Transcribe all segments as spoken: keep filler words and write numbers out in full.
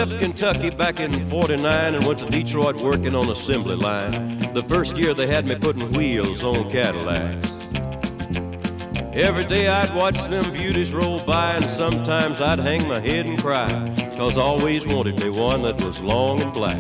left Kentucky back in forty-nine and went to Detroit working on assembly line. The first year they had me putting wheels on Cadillacs. Every day I'd watch them beauties roll by, and sometimes I'd hang my head and cry, 'cause I always wanted me one that was long and black.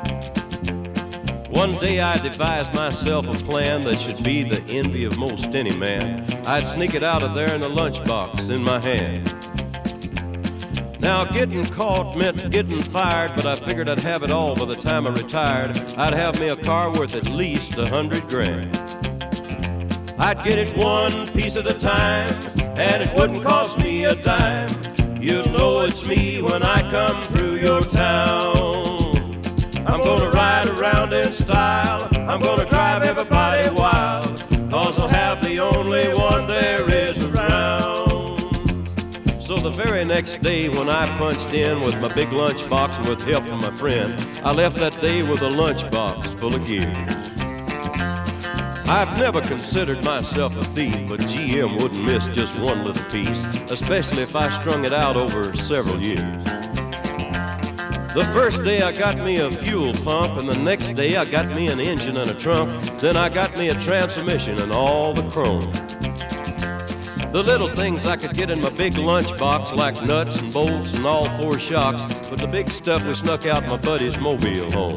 One day I devised myself a plan that should be the envy of most any man. I'd sneak it out of there in a lunchbox in my hand. Now getting caught meant getting fired, but I figured I'd have it all by the time I retired. I'd have me a car worth at least a hundred grand. I'd get it one piece at a time, and it wouldn't cost me a dime. You'll know it's me when I come through your town. I'm gonna ride around in style, I'm gonna drive everybody wild, 'cause I'll have the only one there is around. So the very next day when I punched in with my big lunchbox and with help from my friend, I left that day with a lunchbox full of gears. I've never considered myself a thief, but G M wouldn't miss just one little piece, especially if I strung it out over several years. The first day I got me a fuel pump, and the next day I got me an engine and a trunk. Then I got me a transmission and all the chrome. The little things I could get in my big lunchbox, like nuts and bolts and all four shocks, but the big stuff we snuck out my buddy's mobile home.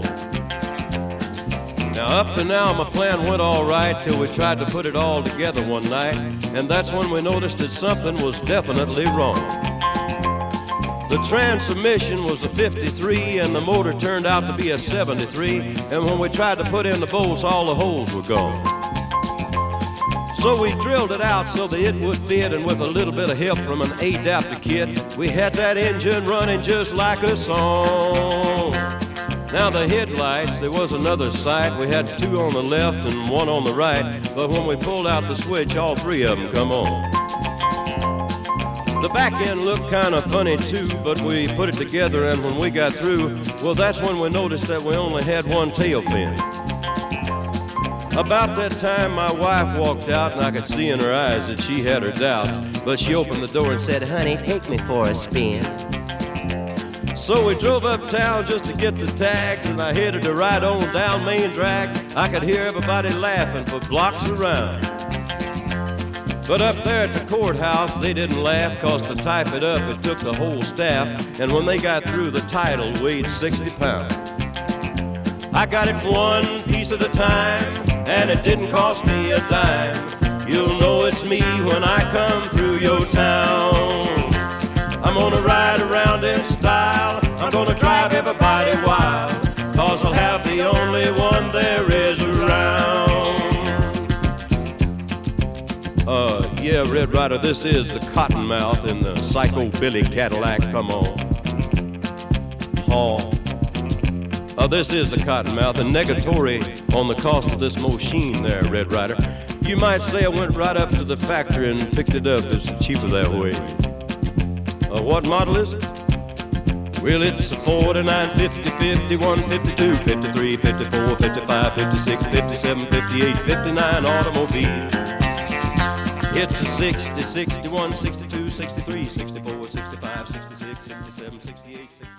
Now up to now my plan went all right till we tried to put it all together one night, and that's when we noticed that something was definitely wrong. The transmission was a fifty-three and the motor turned out to be a seventy-three, and when we tried to put in the bolts, all the holes were gone. So we drilled it out so that it would fit, and with a little bit of help from an adapter kit, we had that engine running just like a song. Now the headlights, there was another sight. We had two on the left and one on the right, but when we pulled out the switch, all three of them come on. The back end looked kind of funny too, but we put it together, and when we got through, well, that's when we noticed that we only had one tail fin. About that time, my wife walked out, and I could see in her eyes that she had her doubts, but she opened the door and said, "Honey, take me for a spin." So we drove uptown just to get the tags, and I headed to ride on down Main Drag. I could hear everybody laughing for blocks around. But up there at the courthouse, they didn't laugh, 'cause to type it up, it took the whole staff, and when they got through, the title weighed sixty pounds. I got it one piece at a time, and it didn't cost me a dime. You'll know it's me when I come through your town. I'm gonna ride around in style, I'm gonna drive everybody wild, 'cause I'll have the only one there is around. Uh, yeah, Red Ryder, this is the Cottonmouth in the Psycho Billy Cadillac, come on. Haw. Uh, this is the Cottonmouth, and negatory on the cost of this machine there, Red Ryder. You might say I went right up to the factory and picked it up. It's cheaper that way. Uh, what model is it? Well, it's a forty-nine, fifty, fifty-one, fifty-two, fifty-three, fifty-four, fifty-five, fifty-six, fifty-seven, fifty-eight, fifty-nine automobile. It's a sixty, sixty-one, sixty-two, sixty-three, sixty-four, sixty-five, sixty-six, sixty-seven, sixty-eight, sixty-nine.